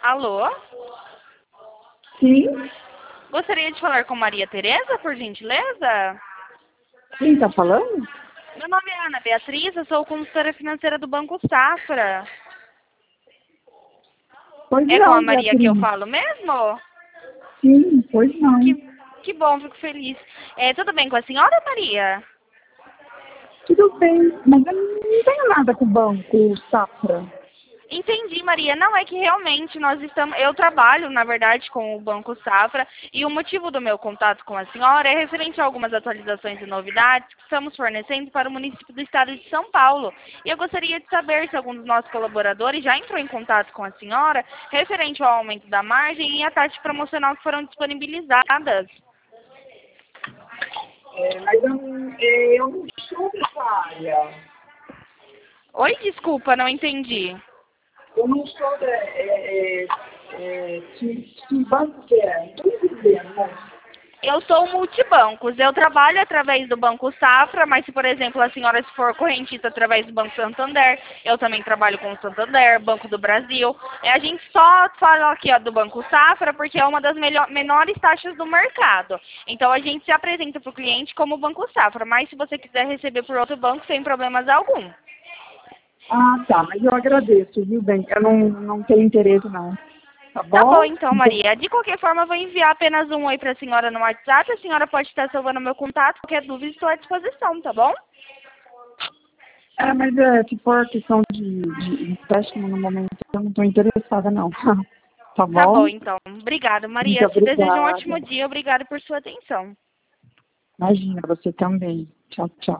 Alô? Sim? Gostaria de falar com Maria Tereza, por gentileza? Quem tá falando? Meu nome é Ana Beatriz, eu sou consultora financeira do Banco Safra. Pois É com a não, Maria que eu Beatriz. falo mesmo? Sim, pois não. Que, que bom, fico feliz. Tudo bem com a senhora, Maria? Tudo bem, mas eu não tenho nada com o banco, Safra. Entendi, Maria. Não, é que realmente eu trabalho, na verdade, com o Banco Safra e o motivo do meu contato com a senhora é referente a algumas atualizações e novidades que estamos fornecendo para o município do estado de São Paulo. E eu gostaria de saber se algum dos nossos colaboradores já entrou em contato com a senhora referente ao aumento da margem e a taxa promocional que foram disponibilizadas. Mas eu não sou dessa área. Oi, desculpa, não entendi. Eu não sou que banco que é? Não estou entendendo. Eu sou multibancos. Eu trabalho através do Banco Safra, mas se, por exemplo, a senhora se for correntista através do Banco Santander, eu também trabalho com o Santander, Banco do Brasil. A gente só fala aqui do Banco Safra porque é uma das menores taxas do mercado. Então a gente se apresenta para o cliente como Banco Safra, mas se você quiser receber por outro banco, sem problemas algum. Ah, tá, mas eu agradeço, viu, bem? Eu não tenho interesse, não. Tá Tá bom, bom? então, Maria. De qualquer forma, eu vou enviar apenas um oi para a senhora no WhatsApp. A senhora pode estar salvando meu contato. Qualquer dúvida, estou à disposição, tá bom? Mas se for questão de empréstimo no momento, eu não estou interessada, não. Tá Tá bom, bom? então. Obrigada, Muito Maria. Te desejo um obrigada. ótimo dia. Obrigada por sua atenção. Imagina, você também. Tchau, tchau.